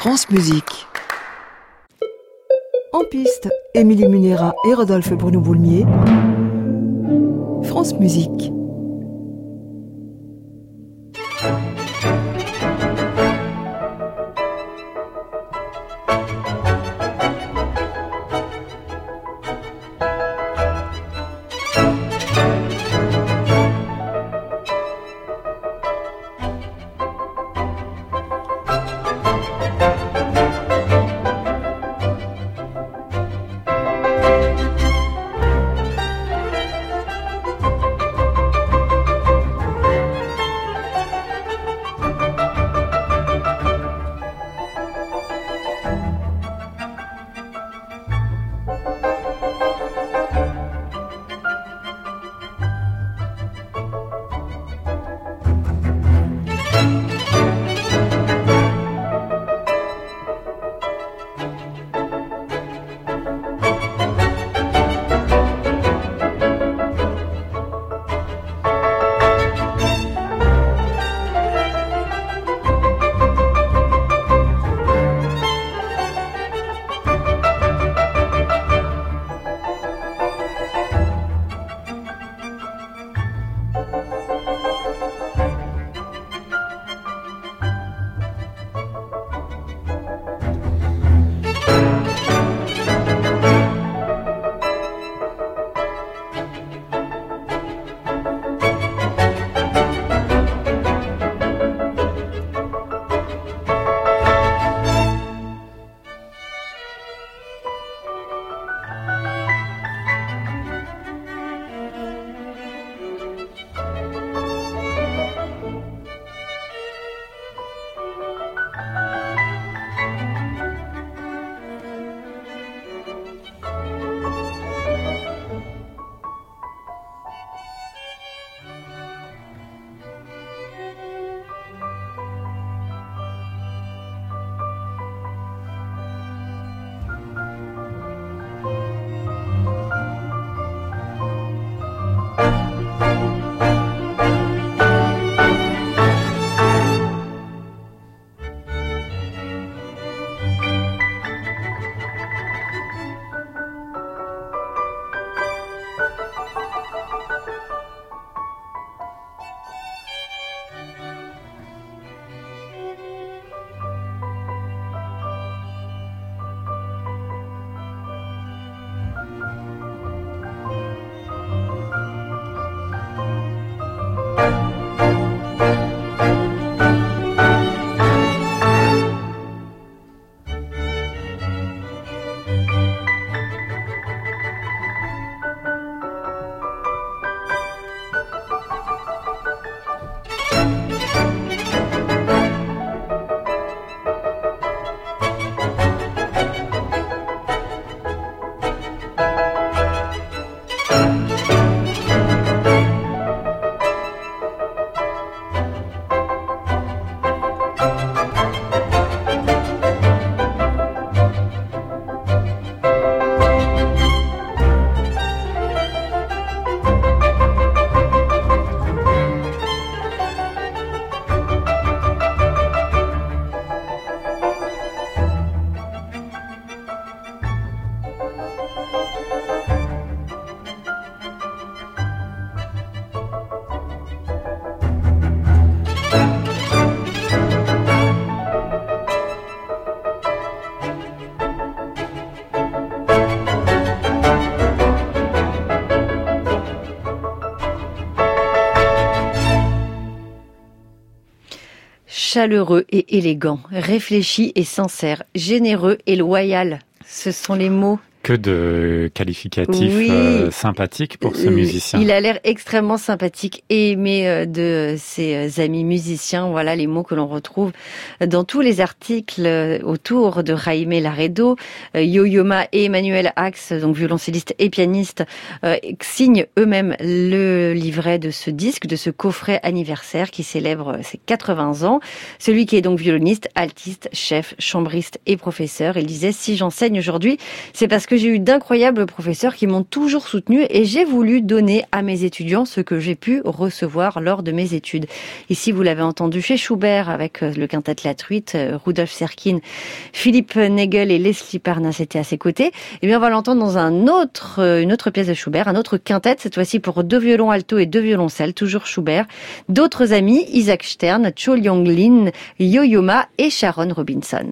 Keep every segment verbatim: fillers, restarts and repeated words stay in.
France Musique. En piste, Émilie Munera et Rodolphe Bruno-Boulmier. France Musique. Chaleureux et élégant, réfléchi et sincère, généreux et loyal. Ce sont les mots. Que de qualificatifs oui. euh, sympathiques pour ce musicien. Il a l'air extrêmement sympathique et aimé de ses amis musiciens. Voilà les mots que l'on retrouve dans tous les articles autour de Jaime Laredo. Yo-Yo Ma et Emmanuel Ax, donc violoncelliste et pianiste, euh, signent eux-mêmes le livret de ce disque, de ce coffret anniversaire qui célèbre ses quatre-vingts ans. Celui qui est donc violoniste, altiste, chef, chambriste et professeur. Il disait, si j'enseigne aujourd'hui, c'est parce que que j'ai eu d'incroyables professeurs qui m'ont toujours soutenu et j'ai voulu donner à mes étudiants ce que j'ai pu recevoir lors de mes études. Ici, vous l'avez entendu chez Schubert avec le quintet La Truite, Rudolf Serkin, Philippe Nagel et Leslie Parnas étaient à ses côtés. Et bien, on va l'entendre dans un autre, une autre pièce de Schubert, un autre quintet, cette fois-ci pour deux violons alto et deux violoncelles, toujours Schubert. D'autres amis, Isaac Stern, Cho Lyong-lin, Yo-Yo Ma et Sharon Robinson.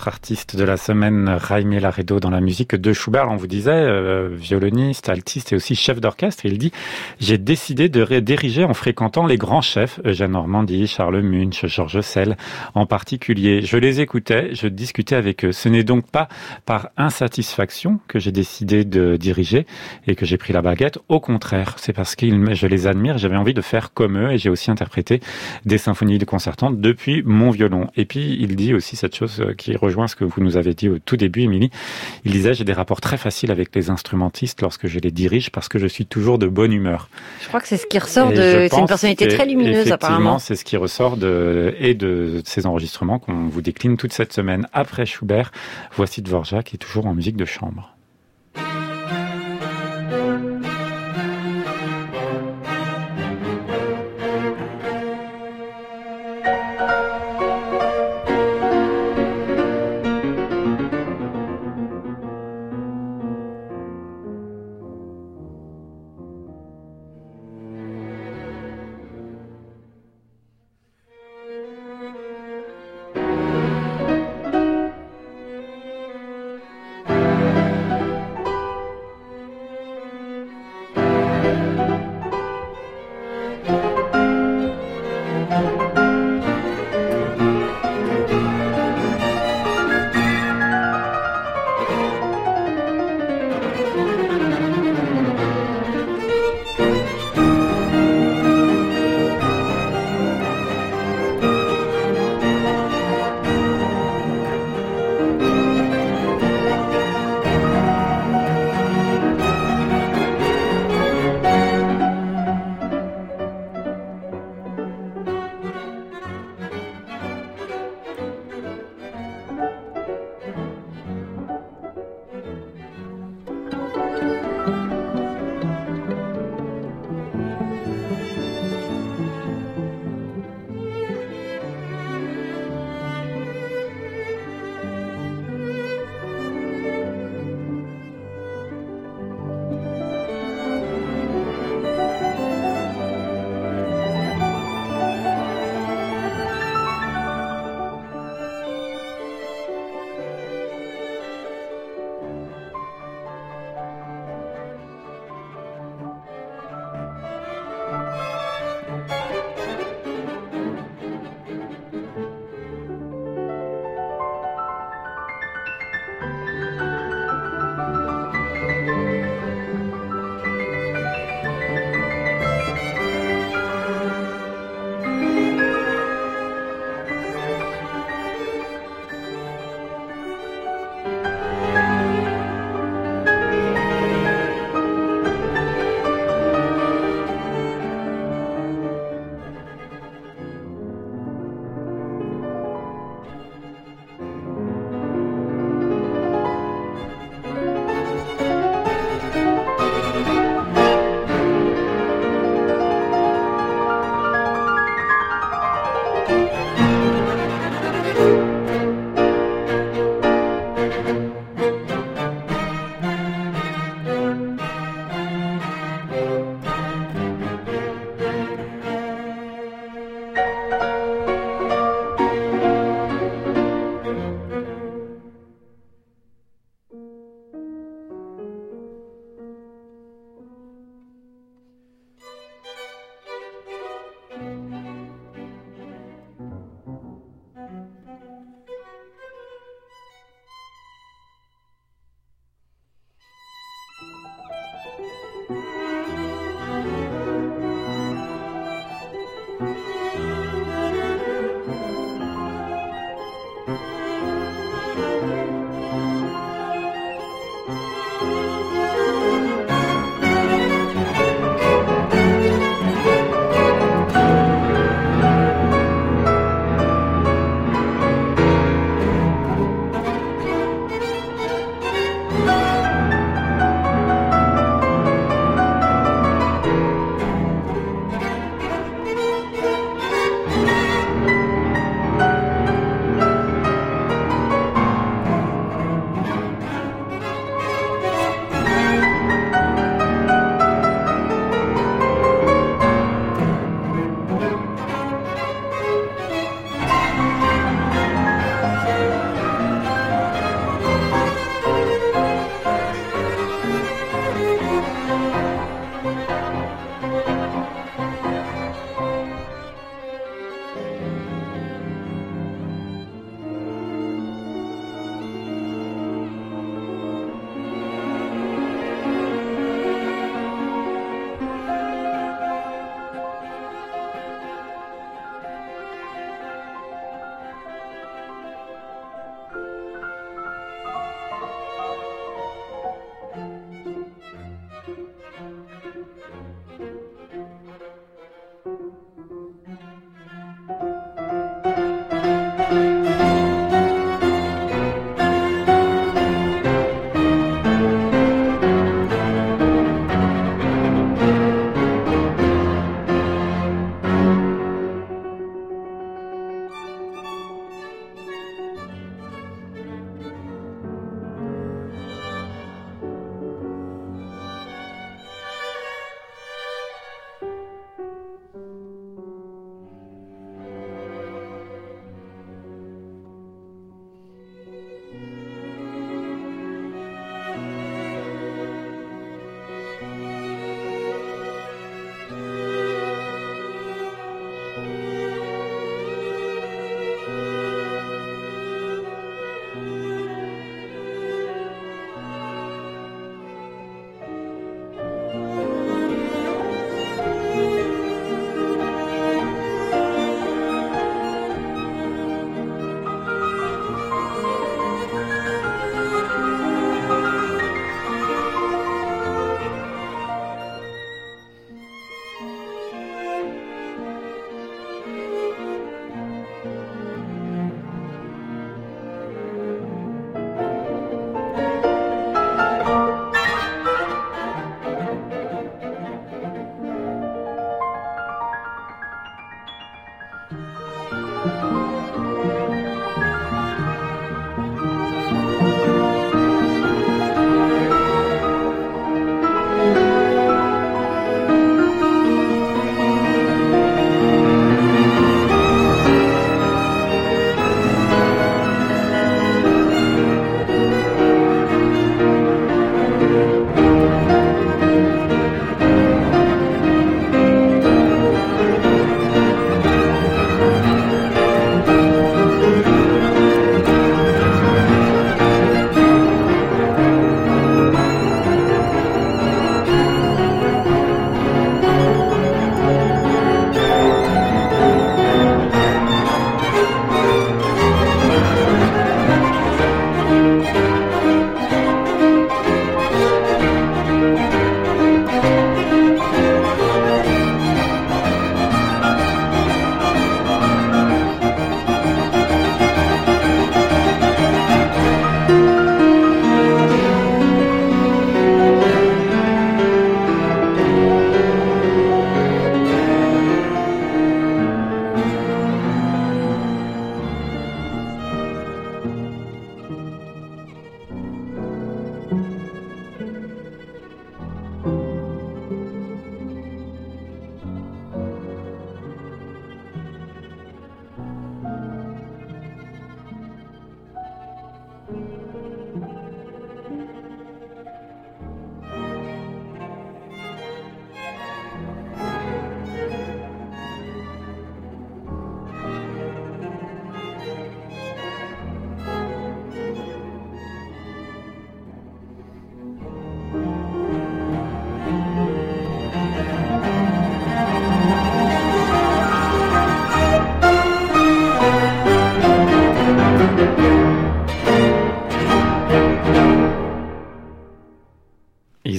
notre artiste de la semaine, Jaime Laredo, dans la musique de Schubert. On vous disait, euh, violoniste, altiste et aussi chef d'orchestre. Il dit « J'ai décidé de diriger en fréquentant les grands chefs, Eugène Ormandy, Charles Munch, Georges Sell en particulier. Je les écoutais, je discutais avec eux. Ce n'est donc pas par insatisfaction que j'ai décidé de diriger et que j'ai pris la baguette. Au contraire, c'est parce que je les admire, j'avais envie de faire comme eux et j'ai aussi interprété des symphonies concertantes depuis mon violon. » Et puis, il dit aussi cette chose qui rejoint ce que vous nous avez dit au tout début, Émilie. Il disait, j'ai des rapports très faciles avec les instrumentistes lorsque je les dirige parce que je suis toujours de bonne humeur. Je crois que c'est ce qui ressort de... C'est une personnalité très lumineuse, apparemment. C'est ce qui ressort de, et de ces enregistrements qu'on vous décline toute cette semaine. Après Schubert, voici Dvorak qui est toujours en musique de chambre.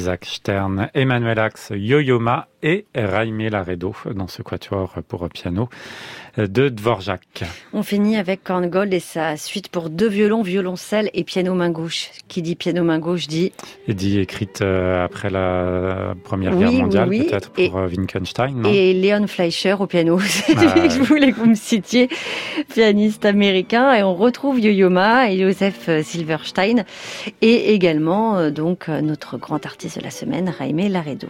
Isaac Stern, Emmanuel Ax, Yo-Yo Ma et Jaime Laredo dans ce quatuor pour piano de Dvorak. On finit avec Korngold et sa suite pour deux violons, violoncelle et piano main gauche. Qui dit piano main gauche dit... Et dit écrite après la Première oui, Guerre mondiale, oui, oui. peut-être pour et, Wittgenstein, non? Et Leon Fleischer au piano. C'est ah, lui que je voulais que vous me citiez, pianiste américain. Et on retrouve Yo-Yo Ma et Joseph Silverstein. Et également, donc, notre grand artiste de la semaine, Jaime Laredo.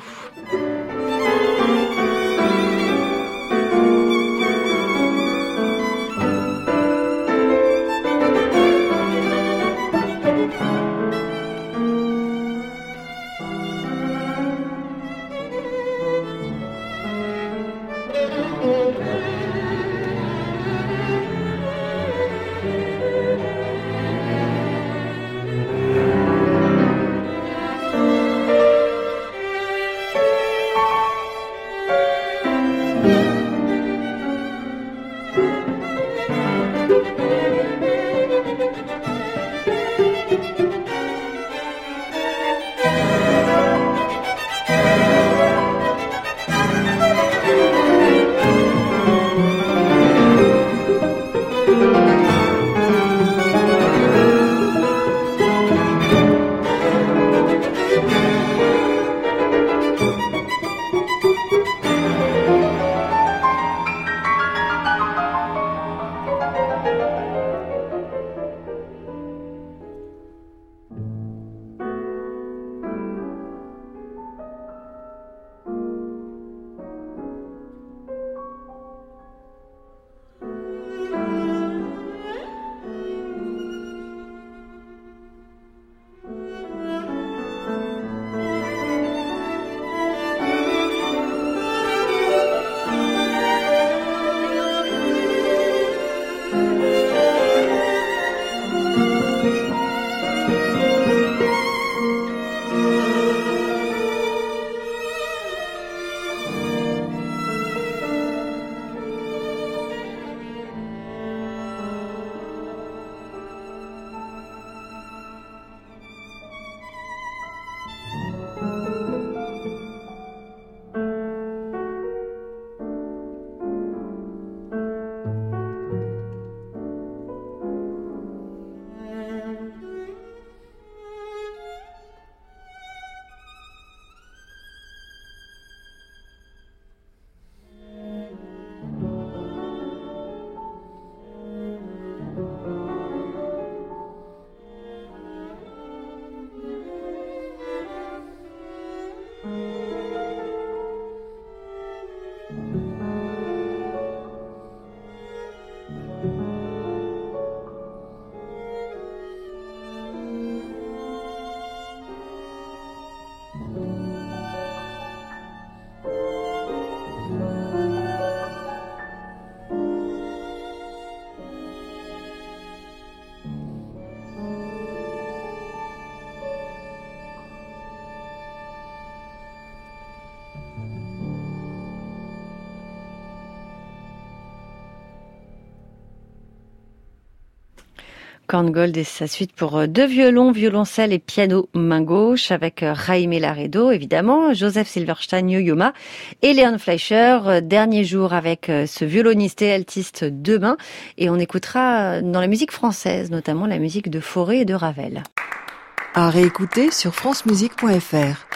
Korngold et sa suite pour deux violons, violoncelle et piano main gauche avec Jaime Laredo, évidemment, Joseph Silverstein, Yo-Yo Ma et Leon Fleischer, dernier jour avec ce violoniste et altiste demain. Et on écoutera dans la musique française, notamment la musique de Fauré et de Ravel. À réécouter sur francemusique point f r.